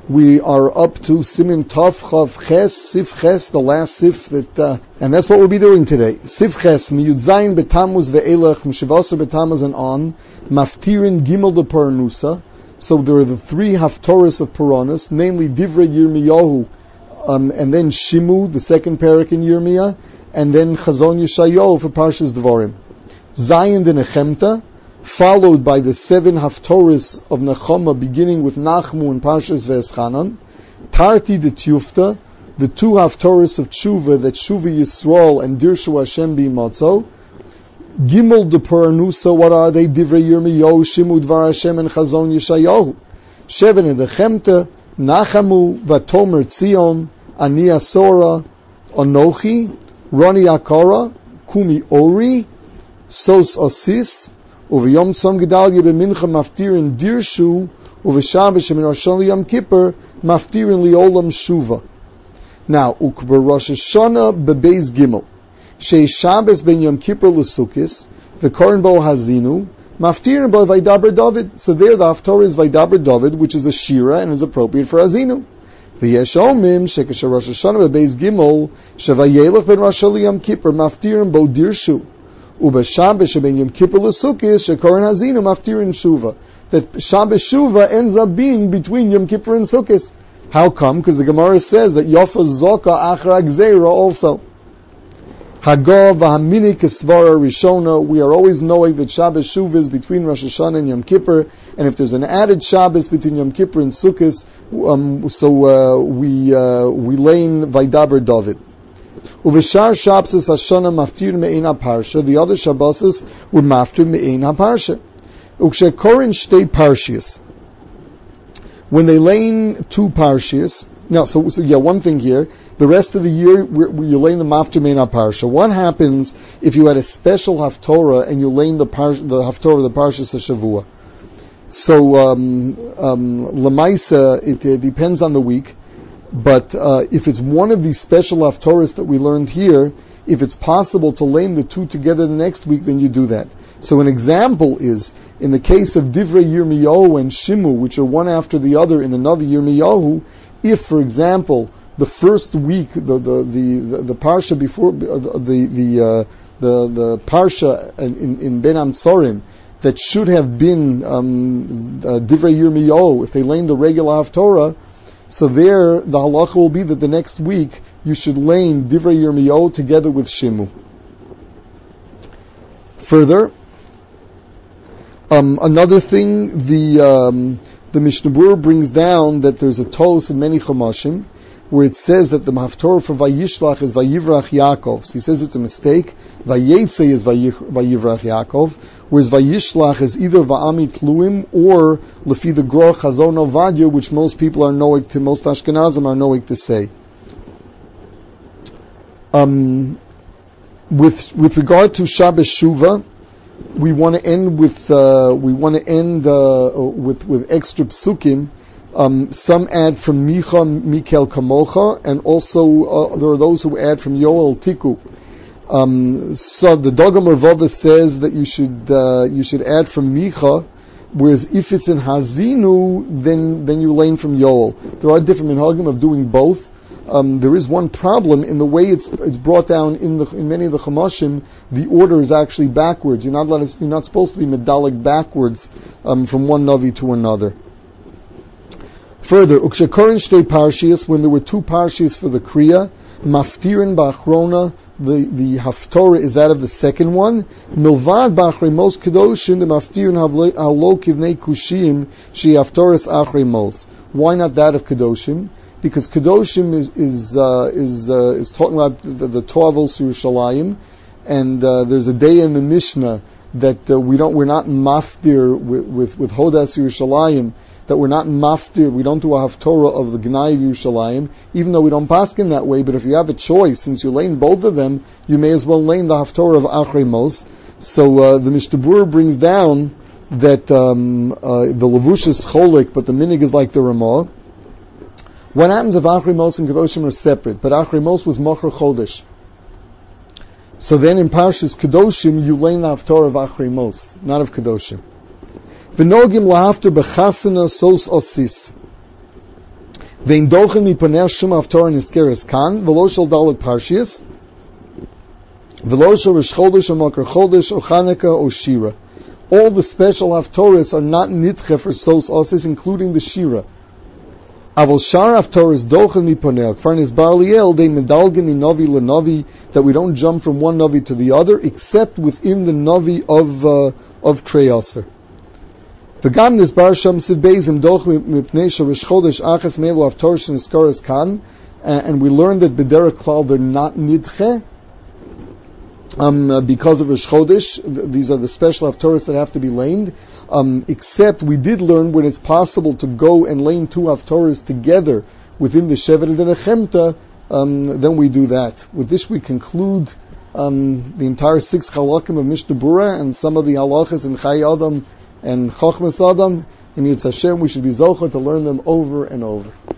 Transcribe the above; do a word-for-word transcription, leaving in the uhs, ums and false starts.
We are up to Simin Tov Chav Ches, Sif Ches, the last Sif that, uh, and that's what we'll be doing today. Sif Ches, Miyud Zayin Betamuz Ve'elech, Mishivasa Betamuz and on, Maftirin Gimel de Paranusa. So there are the three Haftorahs of Puranus, namely Divrei Yirmiyahu, um, and then Shimu, the second parak in Yirmiyah, and then Chazon Yeshayahu for Parshas Dvarim. Zayin de Nechemta, followed by the seven Haftorahs of Nechama, beginning with Nachmu and Parshas Ve'eschanan. Tarti de Tiyufta, the two Haftorahs of Tshuva, that Tshuva Yisrael and Dirshu Hashem B'Imotzo. Gimel de Paranusa, what are they? Divrei Yirmiyahu, Shimu Dvar Hashem, and Chazon Yeshayahu. Sheven de Nechemta, Nachamu, Vatomer Tzion, Ani Asora, Anochi, Roni Akora, Kumi Ori, Sos Osis, Uvayom Tzom Gedalia B'Mincha Maftirin Dirshu, Uvashavish Min Rosh Yom Kippur Maftirin Liolam Shuva. Now, Ukber Rosh Hashanah Bebeis Gimel, Shei Shabbos Ben Yom Kippur L'Sukkis, V'Korin Bo Hazinu, Maftirin Bo Vaydaber David. So there the Haftorah is Vaydaber David, which is a Shira and is appropriate for Hazinu. V'yesh Omim Shekesha Rosh Hashanah Bebeis Gimel, Shevayelech Ben Rosh Yom Kippur Maftirin Bo Dirshu. Uba Shabbos ben Yom Kippur l'Sukkis shekorin hazinu maftirin shuva. That Shabbos shuva ends up being between Yom Kippur and Sukkis. How come? Because the Gemara says that Yofa Zoka Achra Gzeira also. Hagov v'hamini kesvara rishona. We are always knowing that Shabbos shuva is between Rosh Hashanah and Yom Kippur, and if there's an added Shabbos between Yom Kippur and Sukkis, um, so uh, we uh, we lane Vaydaber David. Uveshar Shabbos Hashana maftir me'ein haparsha. The other Shabbos were maftir me'ein haparsha. Ukshekorin shtei parshias. When they lane two parshias. Now, so, so yeah, one thing here. The rest of the year, you lane the maftir me'ein haparsha. What happens if you had a special haftorah and you lane the par, the haftorah, the parshas Shavua? So, um, um, lemaisa, it, it depends on the week. But uh, if it's one of these special haftorahs that we learned here, if it's possible to lane the two together the next week, then you do that. So an example is, in the case of Divrei Yirmiyahu and Shimu, which are one after the other in the Navi Yirmiyahu, if, for example, the first week, the the the, the, the parsha before, uh, the the uh, the the parsha in, in Ben Amtzorim, that should have been um, uh, Divrei Yirmiyahu, if they lane the regular haftorah, so there, the halacha will be that the next week you should lane Divrei Yirmiyahu together with Shimu. Further, um, another thing, the um, the Mishnah Berurah brings down that there's a tos in many chumashim where it says that the haftorah for Vayishlach is Vayivrach Yaakov. So he says it's a mistake. Vayetze is Vayivrach Yaakov, whereas Vayishlach is either Va'ami Tluim or Lefi the Groch Chazon Ovadia, which most people are knowing to, most Ashkenazim are knowing to say. Um, with with regard to Shabbos Shuva, we want to end with uh, we want to end uh, with with extra psukim. Um, some add from Micha Mikel Kamocha, and also uh, there are those who add from Yoel Tiku. Um, so the Dogam Revova says that you should uh, you should add from Micha, whereas if it's in Hazinu, then then you lane from Yoel. There are different minhagim of doing both. Um, there is one problem in the way it's it's brought down in the in many of the Chamashim. The order is actually backwards. You're not allowed, you're not supposed to be medallic backwards um, from one navi to another. Further, ukshekorin shtei parshias, when there were two parshias for the kriya, maftirin ba'achrona, the the haftorah is that of the second one. Milvad ba'achremos kedoshim, the maftirin halo kivnei kushim, she haftoras achremos. Why not that of kedoshim? Because kedoshim is is uh, is uh, is talking about the, the Toavos Yerushalayim, and uh, there's a day in the Mishnah that uh, we don't we're not maftir with with, with Hodas Yerushalayim, that we're not maftir, we don't do a haftorah of the Gnai of Yerushalayim, even though we don't paskin that way. But if you have a choice, since you lane both of them, you may as well lane the haftorah of Achremos. So uh, the Mishnah Berurah brings down that um, uh, the levush is cholik, but the minig is like the Ramah. What happens if Achremos and Kedoshim are separate? But Achremos was Mocher Chodesh. So then in Parshas Kedoshim, you lane the haftorah of Achremos, not of Kedoshim. V'nogim lahafter b'chasana sos osis. Vein dochen mi poner shum haftorah niskeres kan, v'lo shel dalet parshias, v'lo shel Rosh Chodesh or Makar Chodesh or Chanukah or Shira. All the special haftorahs are not nitche for sos osis, including the Shira. Avol shar haftorahs dochen mi poner, kfar nisbar liel, they medalgen mi novi lenovi, that we don't jump from one novi to the other, except within the novi of, uh, of Trei Aser. V'gam nisbar sham siv beizim doch mipnei shel Rosh Chodesh achas meilu haftorah sheniskares kan, and we learned that b'derech klal they're not nidche, um, uh, because of Rosh Chodesh. Th- these are the special haftorahs that have to be laned. Um, except we did learn when it's possible to go and lane two haftorahs together within the Shevet and the Nechemta, um, then we do that. With this we conclude um, the entire six halakim of Mishnah Berurah and some of the halachas in Chai Adam and Chochmas Adam. In Yitz Hashem, we should be zochah to learn them over and over.